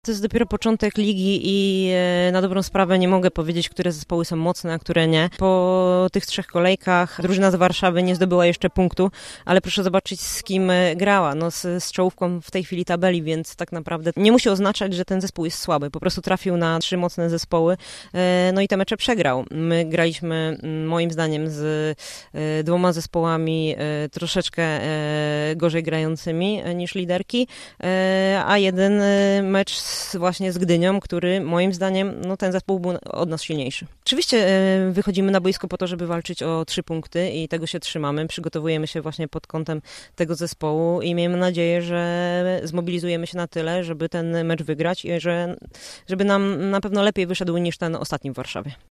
To jest dopiero początek ligi i na dobrą sprawę nie mogę powiedzieć, które zespoły są mocne, a które nie. Po tych 3 kolejkach drużyna z Warszawy nie zdobyła jeszcze punktu, ale proszę zobaczyć, z kim grała. No, z czołówką w tej chwili tabeli, więc tak naprawdę nie musi oznaczać, że ten zespół jest słaby. Po prostu trafił na 3 mocne zespoły, no i te mecze przegrał. My graliśmy moim zdaniem z 2 zespołami troszeczkę gorzej grającymi niż liderki, a jeden mecz właśnie z Gdynią, który moim zdaniem, no ten zespół był od nas silniejszy. Oczywiście wychodzimy na boisko po to, żeby walczyć o 3 punkty i tego się trzymamy. Przygotowujemy się właśnie pod kątem tego zespołu i miejmy nadzieję, że zmobilizujemy się na tyle, żeby ten mecz wygrać i żeby nam na pewno lepiej wyszedł niż ten ostatni w Warszawie.